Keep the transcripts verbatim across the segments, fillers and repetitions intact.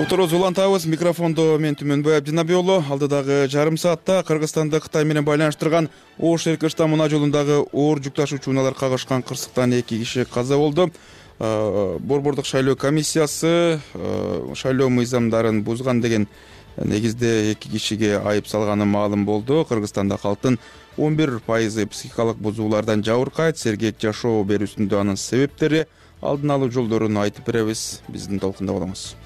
Утуруз улантабыз. Микрофондо мен Түмөнбай Абдинабий уулу. Алдыдагы жарым саатта Кыргызстанды Кытай менен байланыштырган Ош-Эркыштан муна жолундагы оор жүк ташуучу унаалар кагышкан кырсыктан эки киши каза болду. Борбордук шайлоо комиссиясы шайлоо мыйзамдарын бузган деген негизде эки кишиге айып салганы маалым болду. Кыргызстанда калктын он бир пайызы психикалык бузуулардан жабыркайт. Сергек жашоо берүүсүндө анын себептери, алдын алуу жолдорун айтып беребиз. Биздин толкунда болуңуз.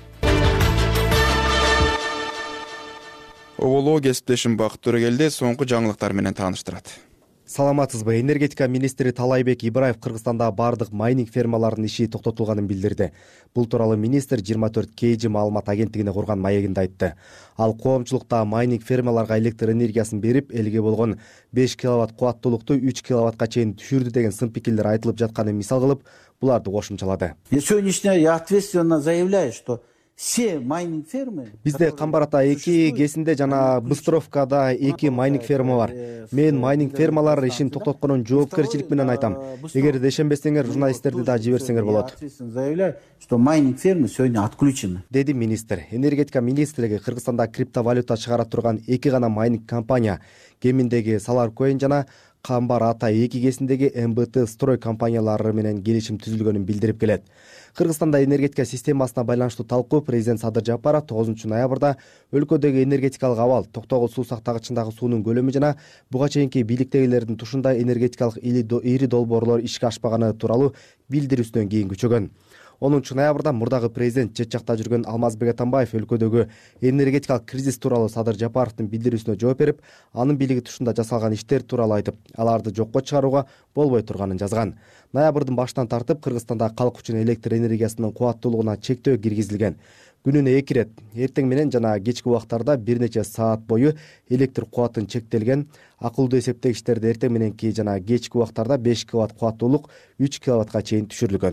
Оголо кесиптешим Бакыт Төрөгелди соңку жаңылыктар менен тааныштырат. Саламатсызбы? Энергетика министри Талайбек Ибраев Кыргызстанда бардык майнинг фермаларынын иши токтотулганын билдирди. Бул тууралуу министр жыйырма төрт кей жи маалымат агенттигине курган маегинде айтты. Ал коомчулукта майнинг фермаларга электр энергиясын берип, элге болгон беш киловатт кубаттуулукту үч киловаттка чейин түшүрдү деген сын пикирлер айтылып жатканын мисал кылып, буларды кошумчалады. Сегодняшний я ответственно заявляю, что все майнинг фермы. Бизде Камбарата эки, Кесинде жана Быстровкада эки майнинг ферма бар. Мен майнинг фермалар ишин токтотконун жоопкерчилик менен айтам. Эгерде ишенбесеңер, журналисттерди да жиберсеңер болот. Заявляю, что майнинг фермы сегодня отключены. Деди министр. Энергетика министрлиги Кыргызстанда криптовалюта чыгара турган эки гана майнинг компания, Кеминдеги Саларкоин жана Камбар Ата эки Кесиндеги эм бэ тэ строй компаниялары менен келишим түзүлгөнүн билдирип келет. Кыргызстанда энергетика системасына байланыштуу талкуу президент Садыр Жапаров тогузунчу ноябрда өлкөдөгү энергетикалык абал, Токтогул суу сактагычындагы суунун көлөмү жана буга чейинки бийликтегилердин тушундай энергетикалык ири долбоорлор ишке ашпаганы тууралуу билдирүүсүнөн кийин күчөгөн. онунчу ноябрда мурдагы президент чет жакта жүргөн Алмазбек Атамбаев өлкөдөгү энергетикалык кризис тууралуу Садыр Жапаровдун билдирүүсүнө жооп берип, анын бийлиги тушунда жасалган иштер тууралуу айтып, аларды жокко чыгарууга болбой турганын жазган. Ноябрдын башынан тартып Кыргызстанда калк үчүн электр энергиясынын кубаттуулугуна чектөө киргизилген. Күнүнө эки ирет, эртең менен жана кечки убактарда бир нече саат бою электр кубатын чектелген. Акылдуу эсептегичтерде эртең мененки жана кечки убактарда беш киловатт кубаттуулук үч киловаттка чейин түшүрүлгөн.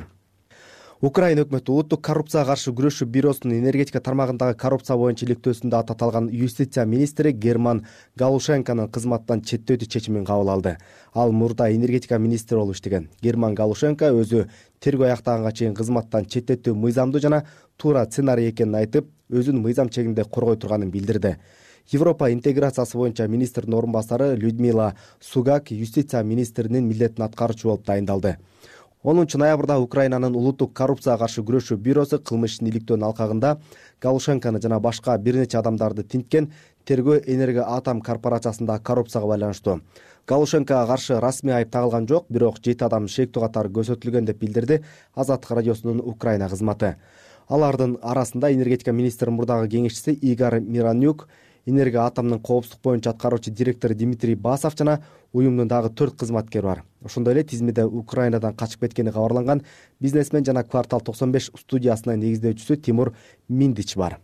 Украина өкмөтү улуттук коррупцияга каршы күрөшүү бюросунун энергетика тармагындагы коррупция боюнча иликтөөсүндө аталган юстиция министри Герман Галушенконун кызматтан четтетүү чечимин кабыл алды. Ал мурда энергетика министри болуп иштеген. Герман Галушенко өзү тергөө аяктаганга чейин кызматтан четтетүү мыйзамдуу жана туура сценарий экенин айтып, өзүн мыйзам чегинде коргой турганын билдирди. Европа интеграциясы боюнча министрдин орун басары Людмила Сугак юстиция министринин милдетин аткаруучу болуп дайындалды. онунчу ноябрда Украинанын улуттук коррупцияга каршы күрөшүү бюросу кылмыш ишин иликтөөнүн алкагында Галушенкону жана башка бир нече адамдарды тинткен тергөө Энерго Атом корпорациясында коррупцияга байланыштуу. Галушенкого каршы расмий айып тагылган жок, бирок жети адам шектүү катары көрсөтүлгөн деп билдирди Азаттык радиосунун Украина кызматы. Алардын арасында энергетика министринин мурдагы кеңешчиси Игорь Миронюк, Энерго Атомдун коопсуздук боюнча аткаруучу директору Дмитрий Басов жана уюмдун дагы төрт кызматкери бар. Ошондой эле тизмеде Украинадан качып кеткени кабарланган бизнесмен жана Квартал токсон беш студиясынын негиздөөчүсү Тимур Миндич бар.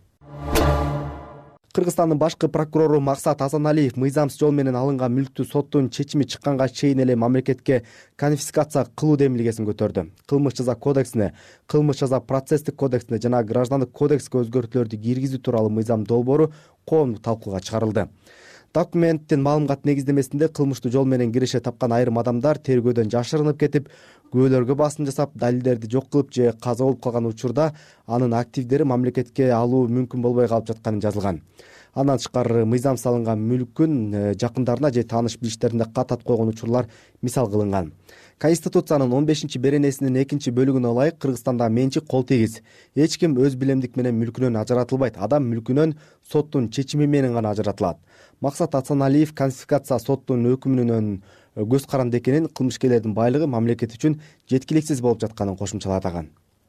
Кыргызстандын башкы прокурору Максат Асаналиев мыйзамсыз жол менен алынган мүлктү соттун чечими чыкканга чейин эле мамлекетке конфискация кылуу демилгесин көтөрдү. Кылмыш жаза кодексине, кылмыш жаза процесстик кодексине жана граждандык кодекске өзгөртүүлөрдү киргизүү тууралуу мыйзам долбоору коомдук талкууга чыгарылды. Документтин маалымат негиздемесинде кылмыштуу жол менен киреше тапкан айрым адамдар тергөөдөн жашырынып кетип, күбөлөргө басым жасап, далилдерди жок кылып же каза болуп калган учурда анын активдери мамлекетке алуу мүмкүн болбой калып жатканы жазылган. Андан тышкары мыйзам салынган мүлкүн жакындарына же тааныш билиштерине катат койгон учурлар мисал кылынган. Конституциянын он бешинчи беренесинин экинчи бөлүгүнө ылайык Кыргызстанда менчик кол тегиз. Эч ким өз билемдик менен мүлкүнөн ажыратылбайт. Адам мүлкүнөн соттун чечими менен гана ажыратылат. Максат Асаналиев конфискация соттун өкүмүнөн көз каранды экенин, кылмышкерлердин байлыгы мамлекет үчүн жеткиликсиз болуп жатканын кошумчаладаган.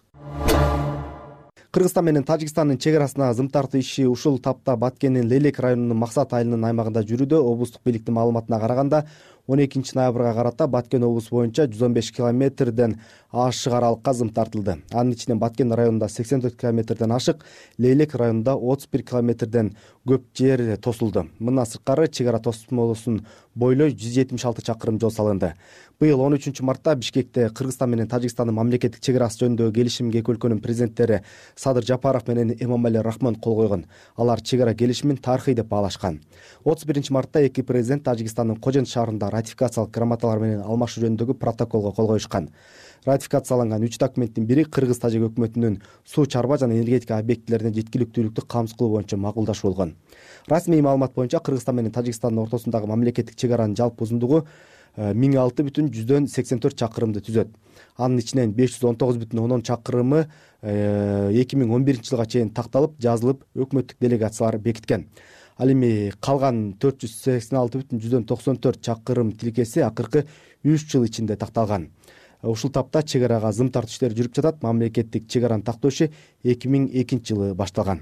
Кыргызстан менен Тажикстандын чек арасына зым тартуу иши ушул тапта Баткендин Лелек районунун Максат айылынын аймагында жүрүүдө. Облустук бийликтин маалыматына караганда он экинчи ноябрга карата Баткен облусу боюнча жүз он беш километрден ашык аралыкка зым тартылды. Анын ичинен Баткен районунда сексен төрт километрден ашык, Лейлек районунда отуз бир километрден көп жер тосулду. Мындан сырткары чек ара тосмосун бойлой жүз жетимиш алты чакырым жол салынды. Быйыл он үчүнчү мартта Бишкекте Кыргызстан менен Тажикстандын мамлекеттик чек арасы жөнүндөгү келишимге эки өлкөнүн президенттери Садыр Жапаров менен Эмомали Рахмон кол койгон. Алар чек ара келишимин тарыхый деп баалашкан. отуз биринчи мартта эки президент Тажикстандын Кожент шаарында ратификациялык грамоталар менен алмашуу жөнүндөгү протоколго кол коюшкан. Ратификацияланган үч документтин бири Кыргыз Тажик өкмөтүнүн суу чарба жана энергетика объектилерине жеткиликтүүлүктү камсыз кылуу боюнча макулдашуу болгон. Расмий маалымат боюнча Кыргызстан менен Тажикстандын ортосундагы мамлекеттик чек аранын жалпы узундугу миң алты бүтүн жүздөн сексен төрт чакырымды түзөт. Анын ичинен беш жүз он тогуз бүтүн ондон чакырымы эки миң он биринчи жылга чейин такталып, жазылып, өкмөттүк делегациялар бекиткен. Ал эми калган төрт жүз сексен алты бүтүн жүздөн токсон төрт чакырым тилкеси акыркы үч жыл ичинде такталган. Ушул тапта чек арага зым тартуу иштери жүрүп жатат. Мамлекеттик чек араны тактоо иши эки миң экинчи жылы башталган.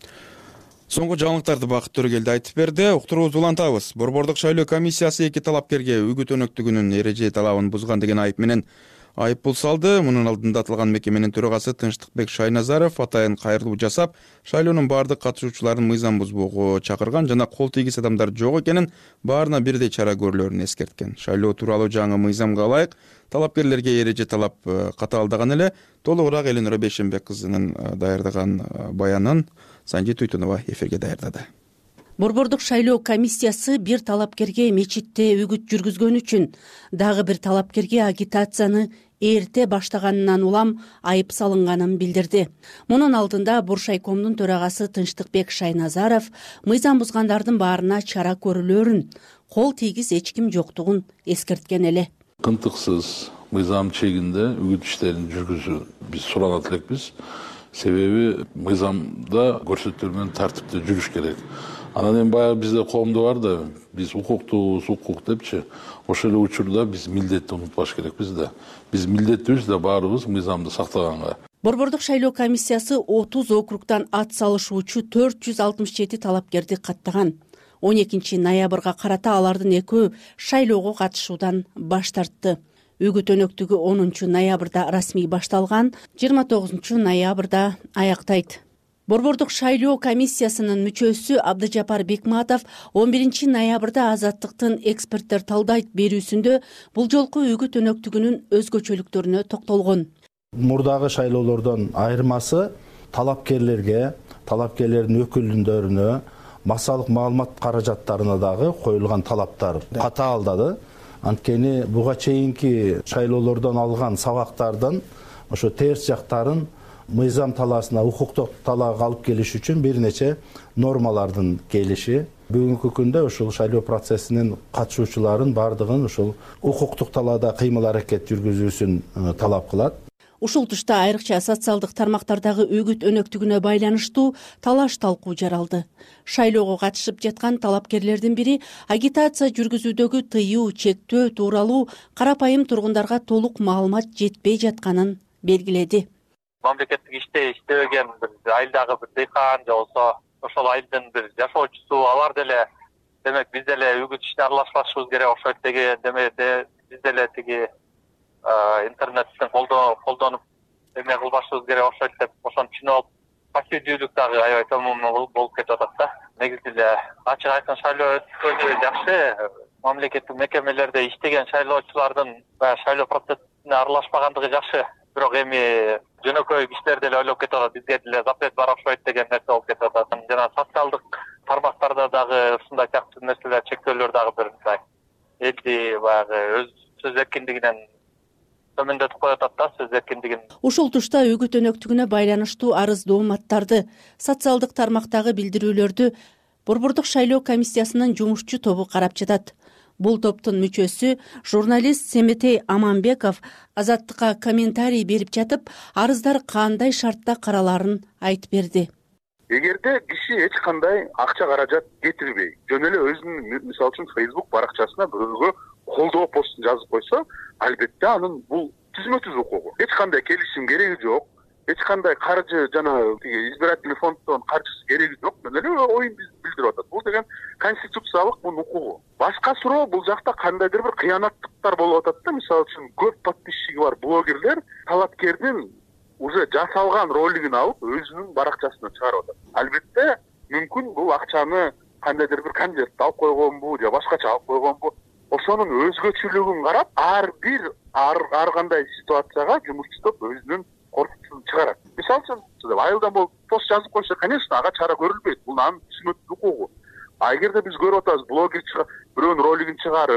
Соңку жаңылыктарды Бакыт Төрөгелди айтып берди. Уктуруубузду улантабыз. Борбордук шайлоо комиссиясы эки талапкерге үгүт өнөктүгүнүн эреже талабын бузган деген айып менен айыппул салды. Мунун алдында аталган мекеменин төрагасы Тынчтыкбек Шайназаров атайын кайрылуу жасап, шайлоонун бардык катышуучуларын мыйзам бузбоого чакырган жана кол тийгис адамдар жок экенин, баарына бирдей чара көрүлөрүн эскерткен. Шайлоо тууралуу жаңы мыйзамга ылайык талапкерлерге эреже талап катаалдаган эле. Толугураак Элинура Бейшенбек кызынын даярдаган баянын Санжи Туйтунова эфирге даярдады. Борбордук шайлоо комиссиясы бир талапкерге мечитте үгүт жүргүзгөн үчүн, дагы бир талапкерге агитацияны эрте баштаганынан улам айып салынганын билдирди. Мунун алдында Буршайкомдун төрагасы Тынчтыкбек Шайназаров мыйзам бузгандардын баарына чара көрүлөрүн, кол тийгиз эч ким жоктугун эскерткен эле. Кынтыксыз мыйзам чегинде үгүт иштерин жүргүзүү биз сураган элекпиз. Себеби мыйзамда көрсөтүлгөн тартипте жүрүш керек. Анан эми баягы бизде коомдо бар да, биз укуктуубуз, укук депчи, ошол эле учурда биз милдетти унутпаш керекпиз да. Биз милдеттүүбүз да баарыбыз мыйзамды сактаганга. Борбордук шайлоо комиссиясы отуз округтан ат салышуучу төрт жүз алтымыш жети талапкерди каттаган. он экинчи ноябрга карата алардын экөө шайлоого катышуудан баш тартты. Үгүт өнөктүгү онунчу ноябрда расмий башталган, жыйырма тогузунчу ноябрда аяктайт. Борбордук шайлоо комиссиясынын мүчөсү Абдыжапар Бекматов он биринчи ноябрда Азаттыктын эксперттер талдайт берүүсүндө бул жолку үгүт өнөктүгүнүн өзгөчөлүктөрүнө токтолгон. Мурдагы шайлоолордон айырмасы талапкерлерге, талапкерлердин өкүлдөрүнө, массалык маалымат каражаттарына дагы коюлган талаптар катаалдады. Анткени буга чейинки шайлоолордон алган сабактардын ошо терс жактарын мыйзам талаасына, укуктук талаага алып келиш үчүн бир нече нормалардын келиши. Бүгүнкү күндө ушул шайлоо процессинин катышуучуларын бардыгын ушул укуктук талаада кыймыл аракет жүргүзүүсүн талап кылат. Ушул тушта айрыкча социалдык тармактардагы үгүт өнөктүгүнө байланыштуу талаш талкуу жаралды. Шайлоого катышып жаткан талапкерлердин бири агитация жүргүзүүдөгү тыюу, чектөө тууралуу карапайым тургундарга толук маалымат жетпей жатканын белгиледи. Мамлекеттик иште иштебеген бир айылдагы бир дыйкан же болсо ошол айылдын бир жашоочусу, алар деле демек биз деле үгүт ишине аралашпашыбыз керек окшойт деген демек биз деле тиги интернеттен колдонуп эме кылбашыбыз керек окшойт деп ошону түшүнүп алып, пассивдүүлүк дагы аябай төмөн болуп кетип атат да. Негизи эле ачык айткан шайлоо өткөнү жакшы. Мамлекеттик мекемелерде иштеген шайлоочулардын баягы шайлоо процессине аралашпагандыгы жакшы. Бирок эми жөнөкөй кишилер деле ойлоп кетип атат, бизге деле запрет бар окшойт деген нерсе болуп кетип атат. Жана социалдык тармактарда дагы ушундай сыяктуу нерселер, чектөөлөр дагы бир мындай элди баягы өз сөз эркиндигинен төмөндөтүп коюп атат да, сөз эркиндигин. Ушул тушта үгүт өнөктүгүнө байланыштуу арыз дооматтарды, социалдык тармактагы билдирүүлөрдү Борбордук шайлоо комиссиясынын жумушчу тобу карап жатат. Бул топтун мүчөсү журналист Семетей Аманбеков Азаттыкка комментарий берип жатып, арыздар кандай шартта караларын айтып берди. Эгерде киши эч кандай акча каражат кетирбей, жөн эле өзүнүн мисалы үчүн Facebook баракчасына бирөөгө колдоо постун жазып койсо, албетте анын бул түзмө түз укугу. Эч кандай келишим кереги жок. Эч кандай каржы жана избирательный фонддон каржысы кереги жок. Мен эле оюн билдирип атат. Бул деген конституциялык бул укугу. Башка суроо бул жакта кандайдыр бир кыянаттыктар болуп атат да. Мисалы үчүн көп подписчиги бар блогерлер талапкердин уже жасалган ролигин алып өзүнүн баракчасына чыгарып атат. Албетте мүмкүн бул акчаны кандайдыр бир конвертте алып койгонбу же башкача алып койгонбу. Ошонун өзгөчөлүгүн карап, ар бир ар кандай ситуацияга жумушчу топ өзүнүн коркутуун чыгарат. Мисалы үчүн айылдан болуп пост жазып койсо, конечно, ага чара көрүлбөйт. Бул анын түзмө укугу. А эгерде биз көрүп атабыз, блогер бирөөнүн ролигин чыгарып,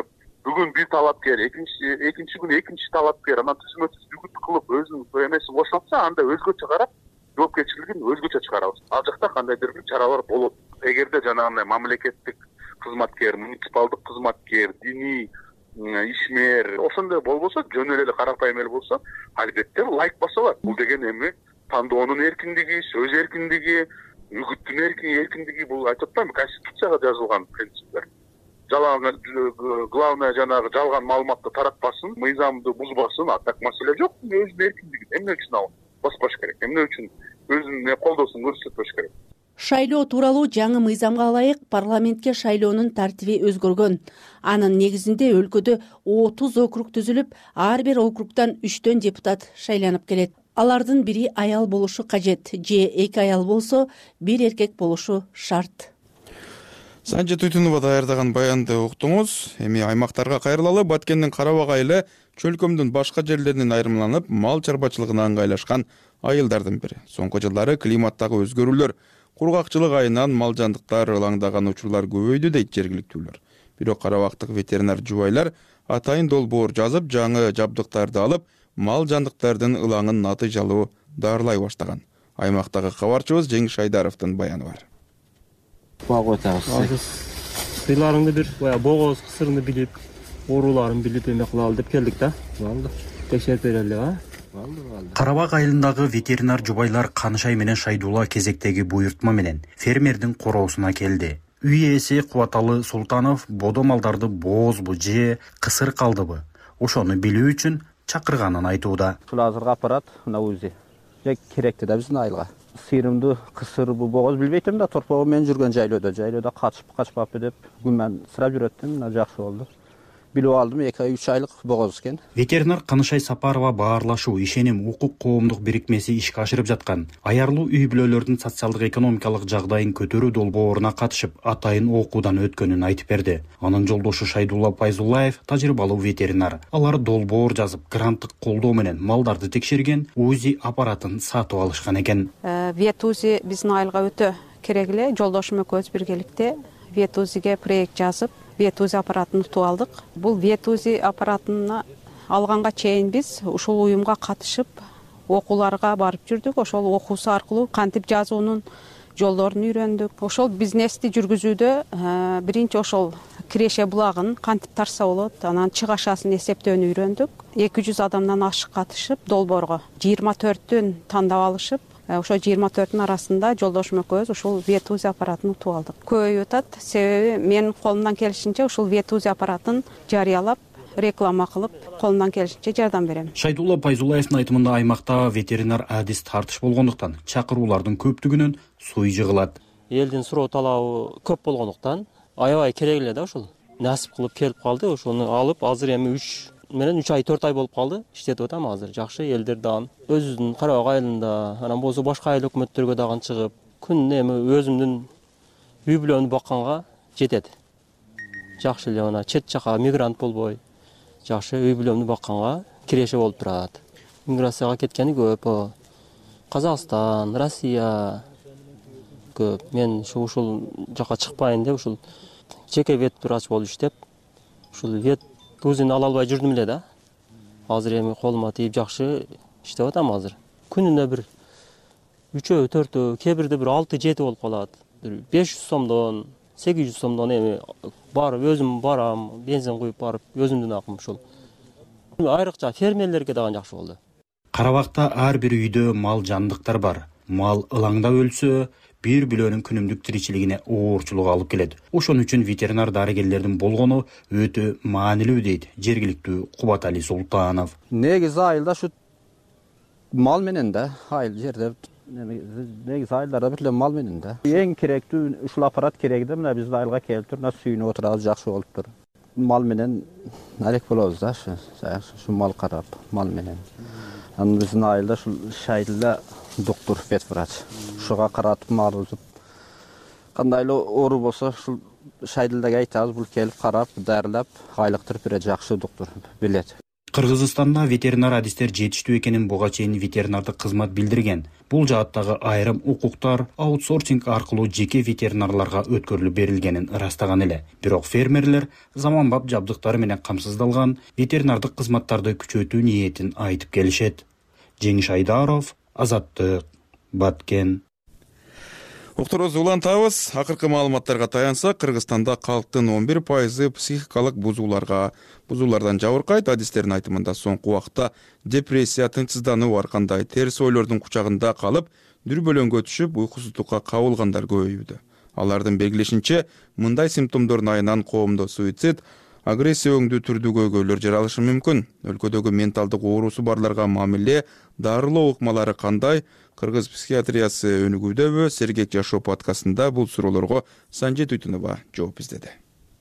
бүгүн бир талапкер, экинчи экинчи күнү экинчи талапкер анан түзмө түз үгүт кылып өзүнүн эмесин бошотса, анда өзгөчө карап, жоопкерчилигин өзгөчө чыгарабыз. Ал жакта кандайдыр бир чаралар болот. Эгерде жанагындай мамлекеттик кызматкер, муниципалдык кызматкер, диний ишмер ошондой болбосо, жөн эле карапайым эл болсо, албетте лайк баса алат. Бул деген эми тандоонун эркиндиги, сөз эркиндиги, үгүттүн эркиндиги, бул айтып атпаймынбы, конституцияга жазылган принциптер. Жалаң главное жанагы жалган маалыматты таратпасын, мыйзамды бузбасын, а так маселе жок. Өзүнүн эркиндигин эмне үчүн ал баспаш керек? Эмне үчүн өзүнүн колдоосун көрсөтпөш керек? Шайлоо тууралуу жаңы мыйзамга ылайык парламентке шайлоонун тартиби өзгөргөн. Анын негизинде өлкөдө отуз округ түзүлүп, ар бир округдан үчтөн депутат шайланып келет. Алардын бири аял болушу кажет, же эки аял болсо, бир эркек болушу шарт. Санжы Туйтунова даярдаган баянды уктуңуз. Эми аймактарга кайрылалы. Баткендин Карабак айылы чөлкөмдүн башка жерлеринен айырмаланып, мал чарбачылыгына ыңгайлашкан айылдардын бири. Соңку жылдары климаттагы өзгөрүүлөр, кургакчылык айынан мал жандыктар ылаңдаган учурлар көбөйдү дейт жергиликтүүлөр. Бирок карабактык ветеринар жубайлар атайын долбоор жазып, жаңы жабдыктарды алып, мал жандыктардын ылаңын натыйжалуу дарылай баштаган. Аймактагы кабарчыбыз Жеңиш Айдаровдун баяны бар. Сыйларыңды бир, богоз кысырыңды билип, ооруларын билип эме кылалы деп келдик да. Болду. Текшерип берели, а? Карабак айылындагы ветеринар жубайлар Канышай менен Шайдулла кезектеги буйртма менен фермердин короосуна келди. Үй ээси Кубаталы Султанов бодо малдарды боозбу же кысыр калдыбы? Ошону билүү үчүн чакырганын айтууда. Ушул азыркы аппарат мына узи. Жек керекти да биздин айылга. Сыйрымды, кысырбы, боғоз билбейтим да, торпого мен жүргөн жайлоодо, жайлоодо качып, качпаппы деп күмөн сырап жүрөттүм, мына жакшы болду. Билип алдым, эки ай, үч айлык боғоз экен. Ветеринар Канышай Сапарова баарлашуу, ишеним, укук коомдук бирикмеси ишке ашырып жаткан аярлуу үй бүлөлөрдүн социалдык экономикалык жагдайын көтөрүү долбооруна катышып, атайын окуудан өткөнүн айтып берди. Анын жолдошу Шайдулла Пайзуллаев тажрыйбалуу ветеринар. Алар долбоор жазып, гранттык колдоо менен малдарды текшерген УЗИ аппаратын сатып алышкан экен. Ветузи биздин айылга өтө керек эле. Жолдошум экөөбүз биргеликте Ветузиге проект жазып, Ветузи аппаратын утуп алдык. Бул Ветузи аппаратын алганга чейин биз ушул уюмга катышып, окууларга барып жүрдүк. Ошол окуусу аркылуу кантип жазуунун жолдорун үйрөндүк. Ошол бизнести жүргүзүүдө биринчи ошол киреше булагын кантип тарса болот, анан чыгашасын эсептөөнү үйрөндүк. эки жүз адамдан ашык катышып, долбоорго жыйырма төртүн тандап алышып, ошо жыйырма төртүнүн арасында жолдошум экөөбүз ушул Ветузи аппаратын утуп алдык. Көбөйүп атат, себеби мен колумдан келишинче ушул Ветузи аппаратын жарыялап, реклама кылып, колумдан келишинче жардам берем. Шайдулла Пайзуллаевдин айтымында аймакта ветеринар адис тартыш болгондуктан чакыруулардын көптүгүнөн суй жыгылат. Элдин суроо талабы көп болгондуктан аябай керек эле да ушул. Насип кылып келип калды, ошону алып, азыр эми үч менен үч ай төрт ай болуп калды. Иштетип атам азыр. Жакшы элдер дагы өзүбүздүн Карабак айылында, анан болсо башка айыл өкмөттөргө дагы чыгып, күнүнө эми өзүмдүн үй бүлөмдү бакканга жетет. Жакшы эле мына чет жака мигрант болбой, жакшы үй бүлөмдү бакканга киреше болуп турат. Миграцияга кеткени көп. Казакстан, Россия көп. Мен ушул жака чыкпайын деп ушул жеке вет врач болуп иштеп, ушул вет Тузин ала албай жүрдүм эле да. Азыр эми колума тийип жакшы иштеп атам азыр. Күнүнө бир үчөө, төртөө, кээ бирде бир алты, жети болуп калат. Бир беш жүз сомдон, сегиз жүз сомдон эми барып өзүм барам, бензин куюп барып өзүмдүн акым ушул. Айрыкча фермерлерге дагы жакшы болду. Карабакта ар бир үйдө мал жандыктар бар. Мал ылаңда өлсө, бир бүлөнүн күнүмдүк тиричилигине оорчулук алып келет. Ошон үчүн ветеринар дарыгерлердин болгону өтө маанилүү дейт жергиликтүү Кубатали Султанов. Негизи айылда ушу мал менен да, айыл жерде негизи айылдарда бир эле мал менен да. Эң керектүү ушул аппарат керек да, мына биздин айылга келип туруп, мына сүйүнүп отурабыз, жакшы болуптур. Мал менен алек болобуз да, ушу мал карап, мал менен. Анан биздин айылда ушул Шайдулла доктор вет врач. Ушуга каратып малыбызды кандай эле оору болсо ушул Шайдуллага айтабыз, бул келип карап, дарылап, айлыктырып берет, жакшы доктор билет. Кыргызстанда ветеринар адистер жетиштүү экенин буга чейин ветеринардык кызмат билдирген. Бул жааттагы айрым укуктар аутсорсинг аркылуу жеке ветеринарларга өткөрүлүп берилгенин ырастаган эле. Бирок фермерлер заманбап жабдыктары менен камсыздалган ветеринардык кызматтарды күчөтүү ниетин айтып келишет. Жеңиш Айдаров, Азаттык, Баткен. Уктуруз улантабыз. Акыркы маалыматтарга таянсак, Кыргызстанда калктын он бир пайызы психикалык бузууларга бузуулардан жабыркайт. Адистердин айтымында соңку убакта депрессия, тынчсыздануу, ар кандай терс ойлордун кучагында калып, дүрбөлөңгө түшүп, уйкусуздукка кабылгандар көбөйүүдө. Алардын белгилешинче, мындай симптомдордун айынан коомдо суицид, агрессия өңдүү түрдүү көйгөйлөр жаралышы мүмкүн. Өлкөдөгү менталдык оорусу барларга мамиле, дарылоо ыкмалары кандай? Кыргыз психиатриясы өнүгүүдөбү? Сергек жашоо подкастында бул суроолорго Санжи Туйтунова жооп издеди.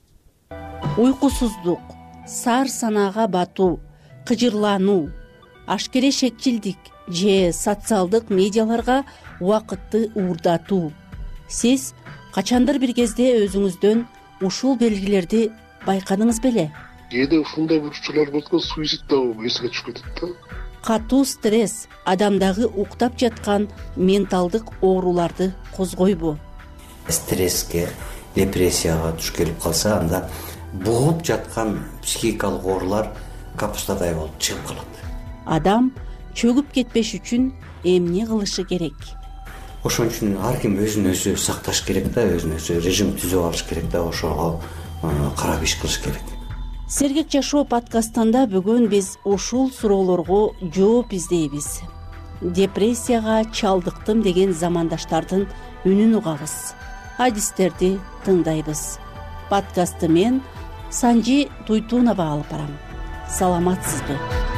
Уйкусуздук, саар санаага батуу, кыжырлануу, ашкере шекчилдик же социалдык медиаларга убакытты уурдатуу. Сиз качандыр бир кезде өзүңүздөн ушул белгилерди байкадыңыз беле? Кээде ушундай бурчулар болот экен, суицид дагы эсиге түшүп кетет да. Катуу стресс адамдагы уктап жаткан менталдык ооруларды козгойбу? Стресске, депрессияга туш келип калса, анда бугуп жаткан психикалык оорулар капустадай болуп чыгып калат. Адам чөгүп кетпеш үчүн эмне кылышы керек? Ошон үчүн ар ким өзүн өзү сакташ керек да, өзүн өзү режим түзүп алыш керек да, ошого карап иш кылыш керек. Сергек жашоо подкастында бүгүн биз ушул суроолорго жооп издейбиз. Депрессияга чалдыктым деген замандаштардын үнүн угабыз. Адистерди тыңдайбыз. Подкастты мен Санжи Туйтунова алып барам. Саламатсызбы?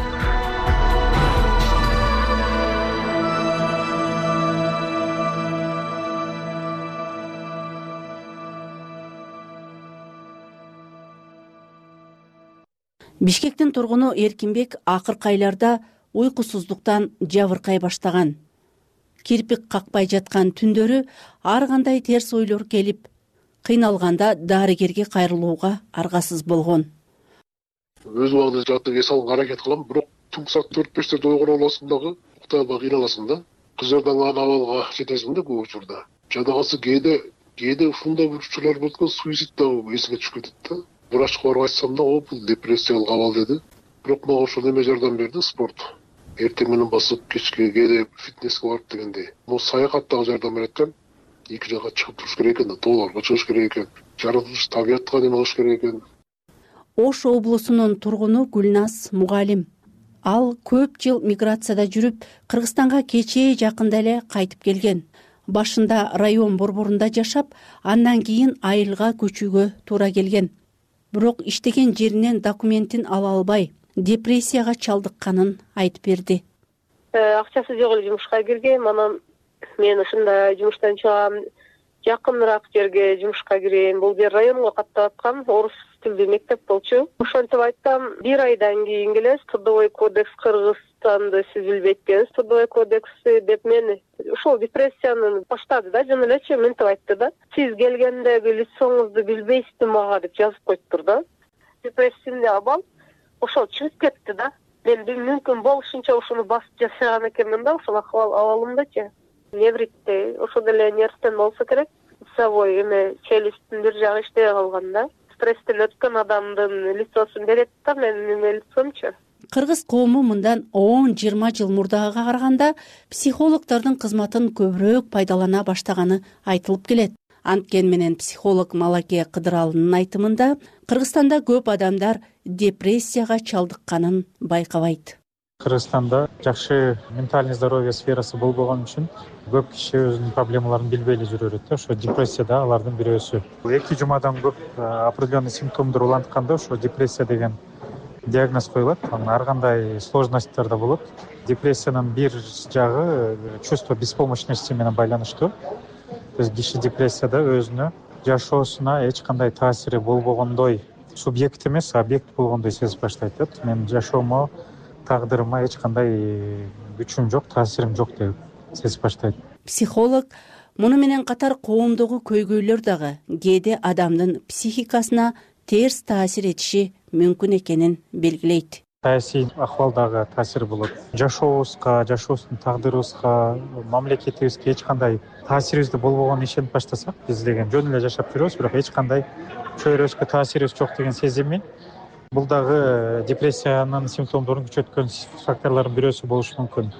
Бишкектин тургуну Эркинбек акыркы айларда уйкусуздуктан жабыркай баштаган. Кирпик какпай жаткан түндөрү ар кандай терс ойлор келип, кыйналганда дарыгерге кайрылууга аргасыз болгон. Өз убагында жаттык эс алганга аракет кылам, бирок түнкү саат төрт бештерде ойгоно аласың дагы, ukтай албай кыйналасың да. Кыздардан абалга жетесиң да көп учурда. Жада калса кээде кээде ушундай бурчулар болот экен, суицид дагы эсиге түшүп кетет да. Врачка барып айтсам да, о, бул депрессиялык абал деди. Бирок мага ошол эме жардам берди, спорт. Эртең менен басып, кечке кээде фитнеске барып дегендей. Бул саякат дагы жардам берет экен. Эки жакка чыгып туруш керек экен, тоолорго чыгыш керек экен. Жаратылыш табиятка неме кылыш керек экен. Ош облусунун тургуну Гүлназ мугалим. Ал көп жыл миграцияда жүрүп, Кыргызстанга кечээ жакында эле кайтып келген. Башында район борборунда жашап, андан кийин айылга көчүүгө туура келген. Бирок иштеген жеринен документин ала албай, депрессияга чалдыкканын айтып берди. Акчасы жок эле жумушка киргем, анан мен ушундай жумуштан чыгам, жакыныраак жерге жумушка кирейин. Бул жер районго каттап аткан, орус тилдүү мектеп болчу. Ошентип айтсам, бир айдан кийин эле Трудовой кодекс Кыргызстанды сиз билбейт экенсиз, Трудовой кодекси деп мени ушул депрессияны баштады да, жөн элечи мынтип айтты да. Сиз келгендеги лицоңузду билбейсизби мага деп жазып коюптур да. Депрессивный абал ошол чыгып кетти да. Мен мүмкүн болушунча ушуну басып жашаган экенмин да, ошол акыбал абалымдачы. Невритте ошол деле нервтен болсо керек. Лицевой эме челюсттүн бир жагы иштебей калган да. Стресстен өткөн адамдын лицосун берет да, менин эме лицомчу. Кыргыз коому мындан он жыйырма жыл мурдагыга караганда психологдордун кызматын көбүрөөк пайдалана баштаганы айтылып келет. Анткени менен психолог Малаке Кыдыралынын айтымында Кыргызстанда көп адамдар депрессияга чалдыкканын байкабайт. Кыргызстанда жакшы ментальный здоровье сферасы болбогон үчүн көп киши өзүнүн проблемаларын билбей эле жүрө берет да. Ошо депрессия да алардын бирөөсү. Эки жумадан көп определенный симптомдор улантканда ошо депрессия деген диагноз коюлат. Ар кандай сложностьтер да болот. Депрессиянын бир жагы чувство беспомощности менен байланыштуу. То есть киши депрессияда өзүнө жашоосуна эч кандай таасири болбогондой, субъект эмес, объект болгондой сезип баштайт да. Мен жашоомо, тагдырыма эч кандай күчүм жок, таасирим жок деп сезип баштайт. Психолог муну менен катар коомдогу көйгөйлөр дагы кээде адамдын психикасына терс таасир этиши мүмкүн экенин белгилейт. саясий акыбалдагы таасир болот. Жашообузга, жашообуздун тагдырыбызга, мамлекетибизге эч кандай таасирибизде болбогонун ишенип баштасак, биз деген жөн эле жашап жүрөбүз, бирок эч кандай чөйрөбүзгө таасирибиз жок деген сезиммен бул дагы депрессиянын симптомдорун күчөткөн факторлордун бирөөсү болушу мүмкүн.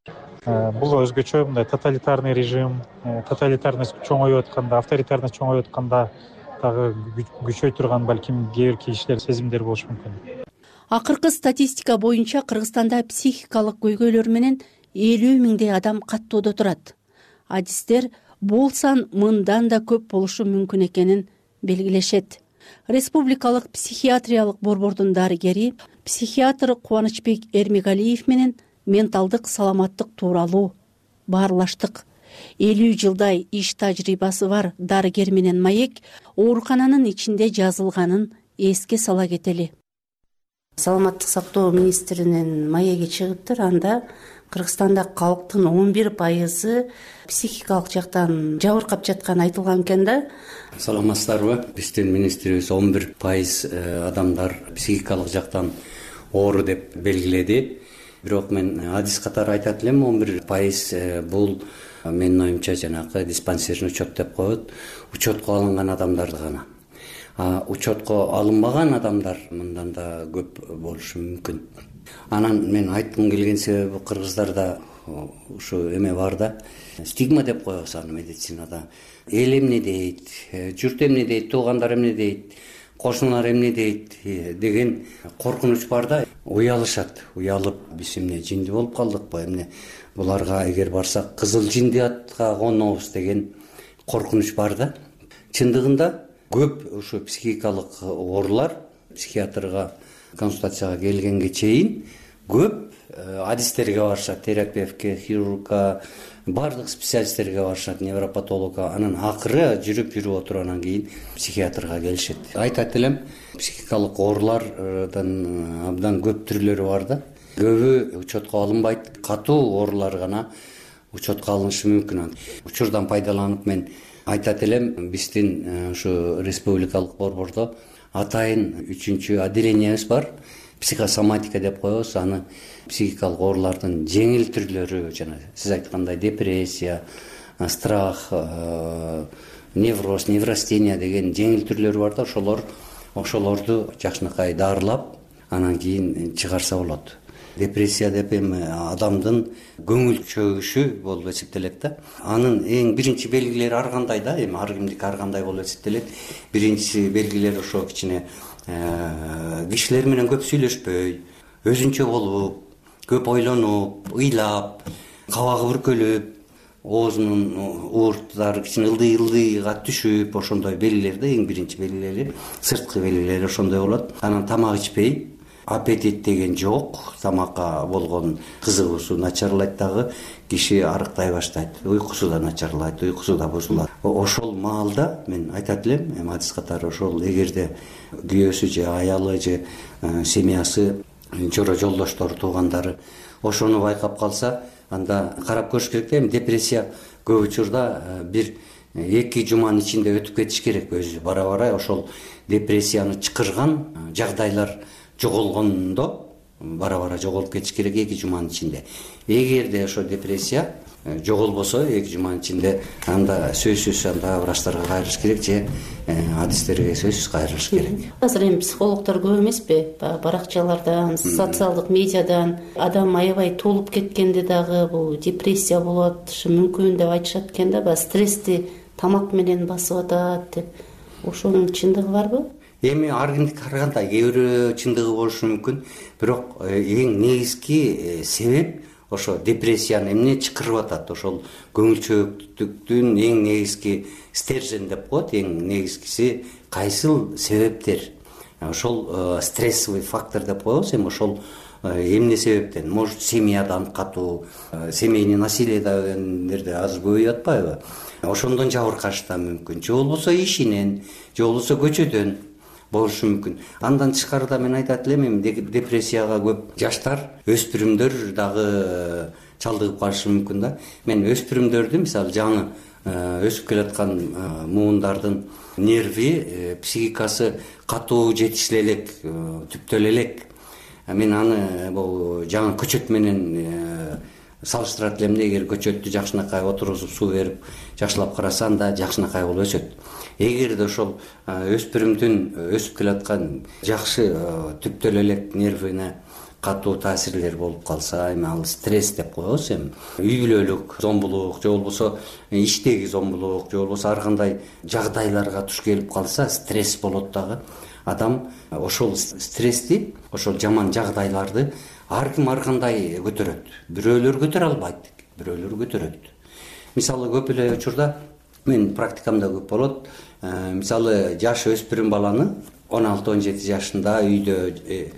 Бул өзгөчө мындай тоталитарный режим, тоталитарность чоңоюп атканда, авторитарность чоңоюп атканда дагы күчөй турган балким кээ бир кишилер сезимдер болушу мүмкүн. Акыркы статистика боюнча Кыргызстанда психикалык көйгөйлөр менен элүү миңдей адам каттоодо турат. Адистер бул сан мындан да көп болушу мүмкүн экенин белгилешет. Республикалык психиатриялык борбордун дарыгери психиатр Кубанычбек Эрмегалиев менен менталдык саламаттык тууралуу баарлаштык. элүү жылдай иш тажрыйбасы бар дарыгер менен маек оорукананын ичинде жазылганын эске сала кетели. Саламаттык сактоо министринин маеги чыгыптыр. Анда Кыргызстанда калктын он бир пайызы психикалык жактан жабыркап жатканы айтылган экен да. Саламатсыздарбы? Биздин министрибиз он бир пайыз адамдар психикалык жактан оору деп белгиледи. Бирок мен адис катары айтат элем, он бир пайыз бул менин оюмча жанагы диспансерный учет деп коет. Учетко алынган адамдарды гана. А учетко алынбаган адамдар мындан да көп болушу мүмкүн. Анан мен айткым келген себеби кыргыздарда ушу эме бар да, стигма деп коебуз аны медицинада. Эл эмне дейт, журт эмне дейт, туугандар эмне дейт, кошуналар эмне дейт деген коркунуч бар да. Уялышат, уялып биз эмне жинди болуп калдыкпы, эмне буларга эгер барсак кызыл жиндиятка конобуз деген коркунуч бар да. Чындыгында көп ушу психикалык оорулар психиатрга консультацияга келгенге чейин көп адистерге барышат, терапевтке, хирургка, бардык специалисттерге барышат, невропатологка. Анан акыры жүрүп жүрүп отургандан кийин психиатрга келишет. Айтат элем, психикалык оорулардан абдан көп түрлөрү бар да. Көбү учетко алынбайт, катуу оорулар гана учетко алынышы мүмкүн. Учурдан пайдаланып мен айтат элем, биздин ушу республикалык борбордо атайын үчүнчү отделениябыз бар. Психосоматика деп коебуз. Аны психикалык оорулардын жеңил түрлөрү, жана сиз айткандай депрессия, страх, невроз, неврастения деген жеңил түрлөрү бар да. Ошолор ошолорду жакшынакай дарылап, анан кийин чыгарса болот. Депрессия деп эми адамдын көңүл чөгүшү болуп эсептелет да. Анын эң биринчи белгилери ар кандай да, эми ар кимдики ар кандай болуп эсептелет. Биринчи белгилери ошо кичине кишилер менен көп сүйлөшпөй, өзүнчө болуп, көп ойлонуп, ыйлап, кабагы бүркөлүп, оозунун уурттары кичине ылдый-ылдыйга түшүп, ошондой белгилер да, эң биринчи белгилери, сырткы белгилери ошондой болот. Анан тамак ичпей, аппетит деген жок, тамакка болгон кызыгуусу начарлайт дагы, киши арыктай баштайт, уйкусу да начарлайт, уйкусу да бузулат. Ошол маалда мен айтат элем, эми адис катары ошол эгерде күйөөсү же аялы же семьясы, жора жолдоштору, туугандары ошону байкап калса, анда карап көрүш керек да. Эми депрессия көп учурда бир эки жуманын ичинде өтүп кетиш керек. Өзү бара-бара ошол депрессияны чакырган жагдайлар жоголгондо бара-бара жоголуп кетиш керек эки жуманын ичинде. Эгерде ошо депрессия жоголбосо эки жуманын ичинде, анда сөзсүз анда врачтарга кайрылыш керек же адистерге сөзсүз кайрылыш керек. Азыр эми психологдор көп эмеспи? Баракчалардан, социалдык медиадан адам аябай толуп кеткенде дагы бул депрессия болот, мүмкүн деп айтышат экен да, стрессти тамак менен басып атат деп. Ошонун чындыгы барбы? Эми ар кимдики ар кандай, кээ бирөө чындыгы болушу мүмкүн, бирок эң негизги себеп ошо депрессияны эмне чакырып атат, ошол көңүл чөөктүктүн эң негизги стержен деп коет, эң негизгиси кайсыл себептер. Ошол стрессовый фактор деп коебуз. Эми ошол эмне себептен? Может, семьядан катуу, семейный насилие дегендерде азыр көбөйүп атпайбы? Ошондон жабыркаш да мүмкүн. Же болбосо ишинен, же болбосо көчөдөн болушу мүмкүн. Андан тышкары да мен айтат элем, эми депрессияга көп жаштар, өспүрүмдөр дагы чалдыгып калышы мүмкүн да. Мен өспүрүмдөрдү, мисалы, жаңы өсүп келаткан муундардын нерви, психикасы катуу жетишиле элек, түптөлө элек. мен аны бул жаңы көчөт менен салыштырат элем да. Эгер көчөттү жакшынакай отургузуп суу берип жакшылап караса, анда жакшынакай болуп өсөт. Эгерде ошол өспүрүмдүн өсүп келаткан жакшы түптөл элек нервине катуу таасирлер болуп калса, эми ал стресс деп коебуз. Эми үй бүлөлүк зомбулук же болбосо иштеги зомбулук же болбосо ар кандай жагдайларга туш келип калса, стресс болот дагы. Адам ошол стрессти, ошол жаман жагдайларды ар ким ар кандай көтөрөт. Бирөөлөр көтөрө албайт, бирөөлөр көтөрөт. Мисалы көп эле учурда мен практикамда көп болот. Мисалы жаш өспүрүм баланы он алты он жети жашында үйдө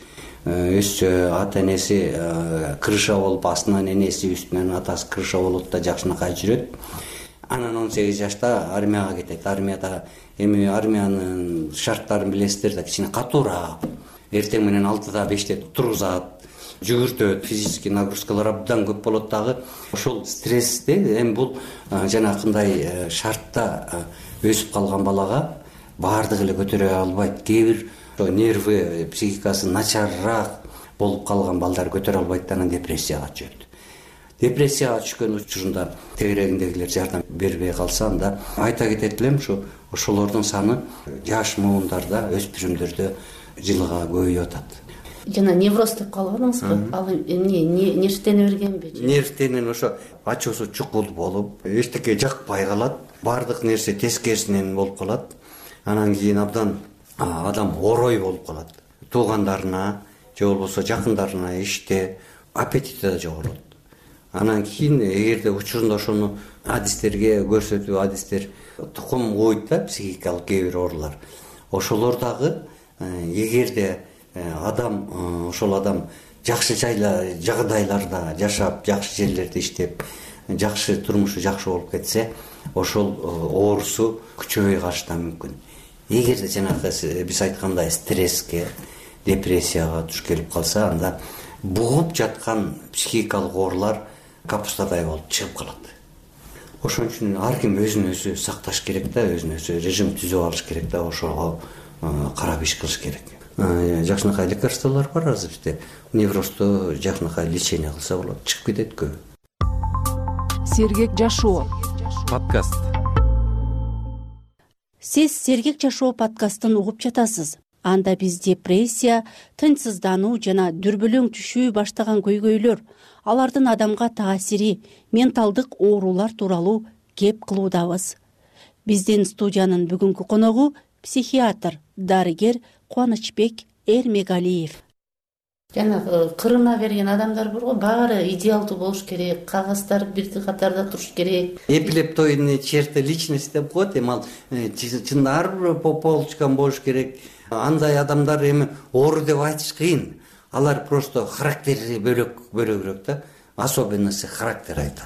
өссө, ата энеси крыша болуп, астынан энеси, үстүнөн атасы крыша болот да жакшынакай жүрөт. Анан он сегиз жашта армияга кетет. Армияда эми армиянын шарттарын билесиздер да, кичине катуураак. Эртең менен алтыда беште тургузат, жүгүртөт, физический нагрузкалар абдан көп болот дагы. Ошол стрессте эми бул жанакындай шартта өсүп калган балага баардыгы эле көтөрө албайт. Кээ бир нервы, психикасы начарраак болуп калган балдар көтөрө албайт, анан депрессияга түшөт. Депрессияга түшкөн учурунда тегерегиндегилер жардам бербей калса, анда айта кетет элем, ушу ошолордун саны жаш муундарда, өспүрүмдөрдө жылга көбөйүп атат. Жана невроз деп калбадыңызбы? Ал эмне, нервтене бергенби? Нервтенен ошо ачуусу чукул болуп, эчтеке жакпай калат, баардык нерсе тескерисинен болуп калат. Анан кийин абдан адам орой болуп калат. Туугандарына же болбосо жакындарына иште аппетити да жогорот. Анан кийин эгерде учурунда ошону адистерге көрсөтүү, адистер тукум койт да, психикалык кээ бир оорулар. Ошолор дагы эгерде адам, ошол адам жакшы жагдайларда жашап, жакшы жерлерде иштеп, жакшы турмушу жакшы болуп кетсе, ошол оорусу күчөбөй калышы да мүмкүн. Эгерде жанагы биз айткандай стресске, депрессияга туш келип калса, анда бугуп жаткан психикалык оорулар капустадай болуп чыгып калат. Ошон үчүн ар ким өзүн өзү сакташ керек да, өзүн өзү режим түзүп алыш керек да, ошого карап иш кылыш керек. Жакшынакай лекарстволор бар азыр бизде. Неврозду жакшынакай лечение кылса болот, чыгып кетет көбү. Сергек жашоо подкаст. Сиз Сергек жашоо подкастын угуп жатасыз. Анда биз депрессия, тынчсыздануу жана дүрбөлөң түшүү баштаган көйгөйлөр, алардын адамга таасири, менталдык оорулар тууралуу кеп кылуудабыз. Биздин студиянын бүгүнкү коногу психиатр, дарыгер Кубанычбек Эрмегалиев. Жанагы кырына берген адамдар бар го, баары идеалдуу болуш керек, кагаздар бир катарда туруш керек. Эпилептоидный черты личности деп коет, эми ал чынында ар бир полочкан болуш керек. Андай адамдар эми оору деп айтыш кыйын. Алар просто характери бөлөк бөлөгүрөөк да. Особенности характера айтат.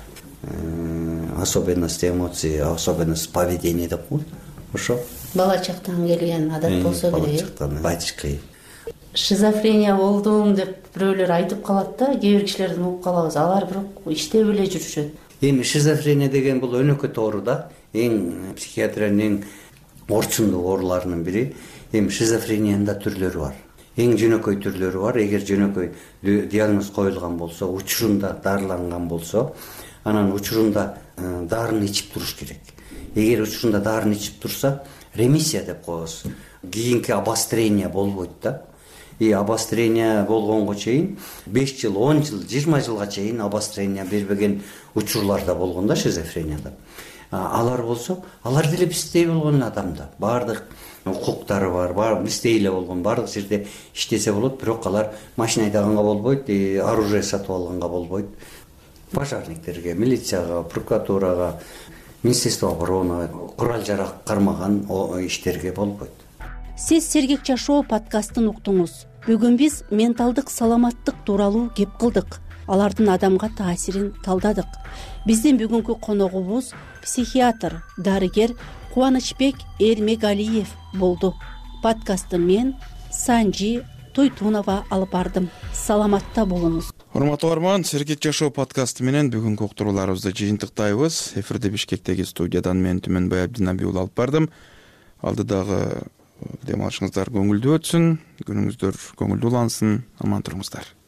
Особенности эмоций, особенности поведения деп коет. Ошо. Бала чактан келген адат болсо керек. Бала чактан айтыш кыйын. Шизофрения болдум деп бирөөлөр айтып калат да, кээ бир кишилерден угуп калабыз. Алар бирок иштеп эле жүрүшөт. Эми шизофрения деген бул өнөкөт оору да. Эң психиатриянын эң орчундуу ооруларынын бири. Эми шизофрениянын да түрлөрү бар. Эң жөнөкөй түрлөрү бар. Эгер жөнөкөй диагноз коюлган болсо, учурунда дарыланган болсо, анан учурунда дарыны ичип туруш керек. Эгер учурунда дарыны ичип турса, ремиссия деп коебуз. Кийинки обострение болбойт да. И обострение болгонго чейин беш жыл, он жыл, жыйырма жылга чейин обострение бербеген учурларда болгон да шизофренияда. Алар болсо, алар деле биздей болгон адамда. Баардык укуктары бар, бар биздей эле болгон, баардык жерде иштесе болот, бирок алар машина айдаганга болбойт, оружие сатып алганга болбойт. Пожарниктерге, милицияга, прокуратурага, Министерство обороны, курал жарак кармаган иштерге болбойт. Сиз Сергек жашоо подкастын уктуңуз. Бүгүн биз менталдык саламаттык тууралуу кеп кылдык. Алардын адамга таасирин талдадык. Биздин бүгүнкү коногубуз психиатр, дарыгер Кубанычбек Эрмегалиев болду. Подкастты мен Санжи Тойтунова алып бардым. Саламатта болуңуз. Урматтуу угарман, Сергек жашоо подкасты менен бүгүнкү уктурууларыбызды жыйынтыктайбыз. Эфирде Бишкектеги студиядан мен Түмөнбай Абдинабиул алып бардым. Алдыдагы дем алышыңыздар көңүлдүү өтсүн, күнүңүздөр көңүлдүү улансын, аман туруңуздар.